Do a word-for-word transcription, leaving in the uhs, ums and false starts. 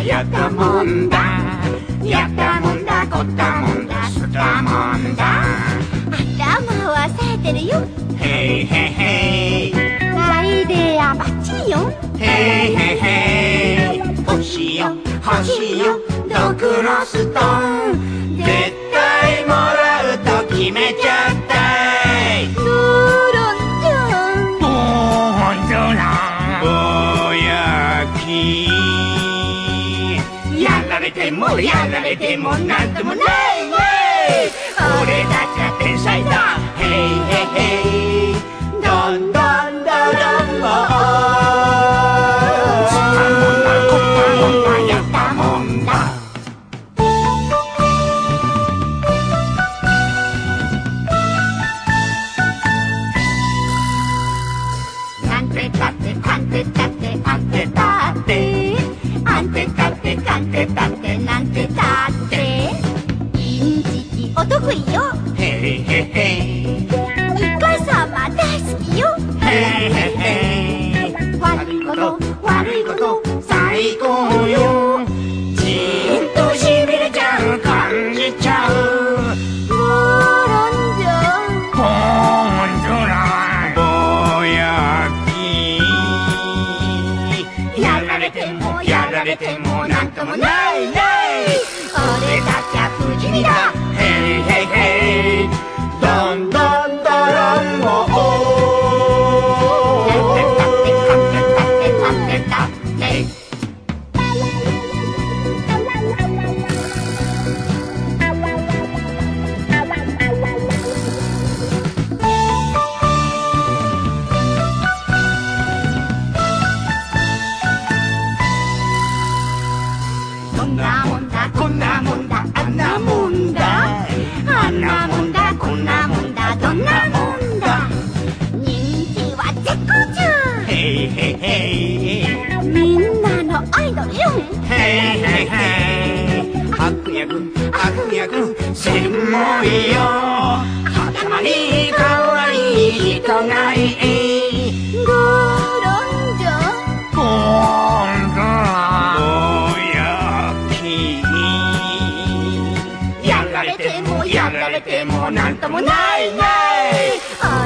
やったもんだやったもんだこったもんだしたもんだ頭は冴えてるよへいへいへいアイデアバッチリよへいへいへい欲しいよ欲しいよドクロストーン絶対もらうと決めちゃったいドロンジョンボーンドラぼやきやられてもやられてもなんともないね俺たちは天才だヘイヘイヘイどんどんどんどんもしたもんだこったもんだやったもんだなんてだってかんてだってあんてだってあんてだってかんてだってなんてだってインチキお得意よヘイヘイヘイイカ様大好きよヘイヘイヘイ悪いこと悪いこと最高よじーっとしびれちゃう感じちゃうドロンジョンポーンドラぼやきやられてもやられてもなんともないね俺たちは不死身だヘイヘイヘイどんどんどろんもなんてだってかんてだってかんてだってそんなもんだこんなもんだあんなもんだあんなもんだこんなもんだどんなもんだ人気は絶好調ヘイヘイヘイみんなのアイドルよヘイヘイヘイ悪役悪役専門よ頭に可愛い人がいいドロンジョンポンドラぼやきやられてもやられてもなんともないね俺